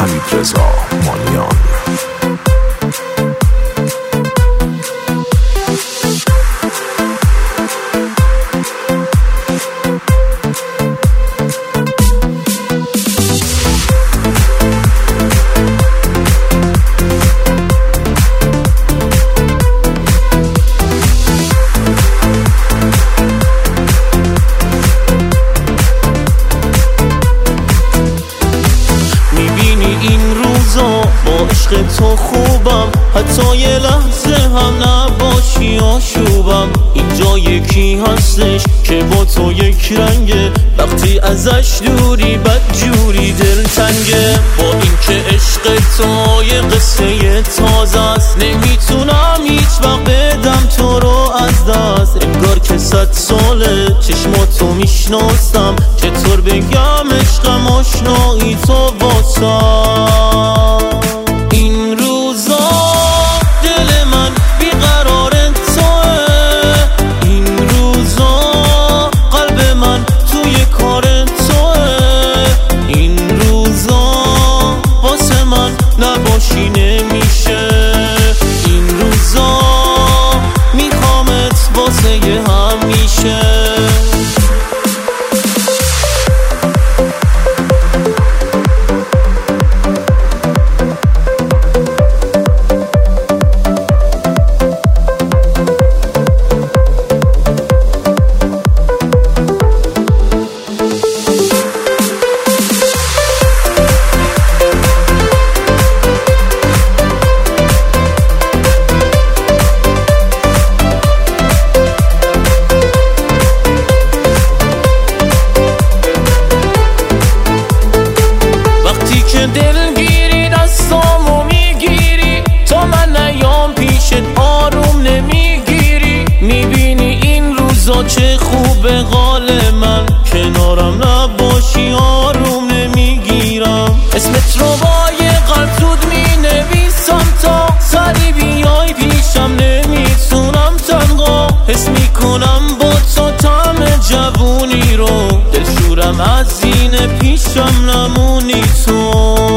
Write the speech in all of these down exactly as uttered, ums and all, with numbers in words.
حمیدرضا مانیان. با عشق تو خوبم، حتی یه لحظه هم نباشی آشوبم. اینجا یکی هستش که با تو یک رنگه، وقتی ازش دوری بد جوری دل تنگه. با اینکه عشق تو یه قصه تازه است، نمیتونم هیچ وقت بدم تو رو از دست. انگار که صد ساله چشماتو میشناسم، چطور بگم عشقم آشنایی تو واسم. این روزا دل من بیقرار توه، این روزا قلب من توی کار توه. این روزا واسه من نباشی نمیشه، این روزا میخوامت واسه یه همیشه. دلگیری دستامو میگیری، تو من نیام پیشت آروم نمیگیری. میبینی این روزا چه خوبه قال من، کنارم نباشی آروم نمیگیرم. اسمت رو با یه قلب زود مینویسم، تا سری بیای پیشم نمیتونم تنها. حس میکنم با تو طعم جوونی رو، دلشورم از این پیشم نمونی تو.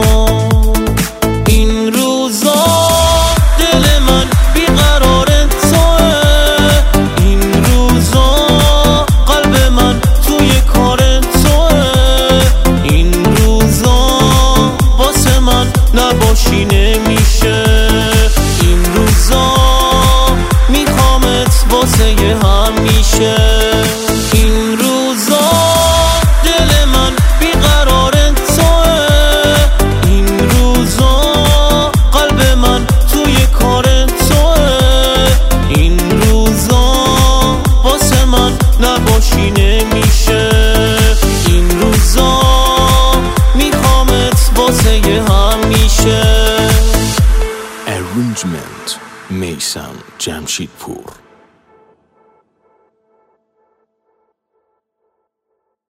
این روزا دل من بیقرار توه، این روزا قلب من توی کار توه. این روزا واسه من نباشی نمیشه، این روزا میخوامت واسه یه همیشه. این روزا دل من بیقرار توه، این روزا قلب من توی کار توه. این روزا واسه من نباشی نمیشه، این روزا میخوامت واسه یه همیشه. Arrangement میثم جمشیدپور.